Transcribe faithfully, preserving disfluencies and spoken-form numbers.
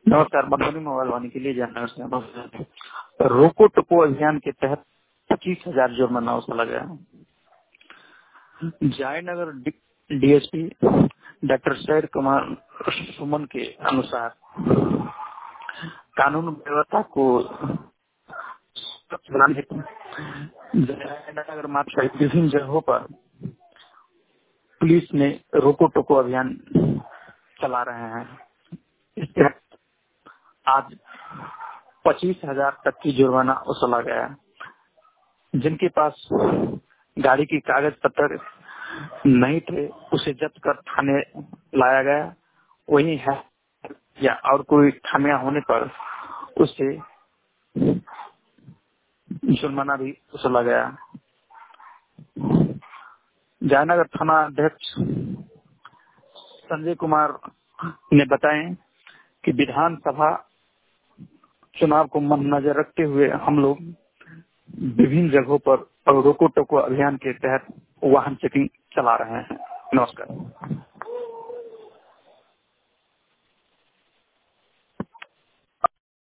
नमस्कार। मधुबनी मोबाइल वाणी के लिए जानना है। रोको टोको अभियान के तहत पच्चीस हजार जुर्माना वसूला गया। जयनगर डीएसपी डॉक्टर सैर कुमार सुमन के अनुसार कानून व्यवस्था को बनाने हेतु जयनगर मार्ग सहित विभिन्न जगहों पर पुलिस ने रोको टोको अभियान चला रहे हैं। इस तहत आज पच्चीस हजार तक की जुर्माना वसूला गया। जिनके पास गाड़ी की कागज पत्र नहीं थे उसे जब्त कर थाने लाया गया। वही है या और कोई खामियां होने पर उससे जुर्माना भी वसूला गया। जयनगर थाना अध्यक्ष संजय कुमार ने बताएं कि विधानसभा चुनाव को मद्देनजर रखते हुए हम लोग विभिन्न जगहों पर रोको टोको अभियान के तहत वाहन चेकिंग चला रहे हैं। नमस्कार।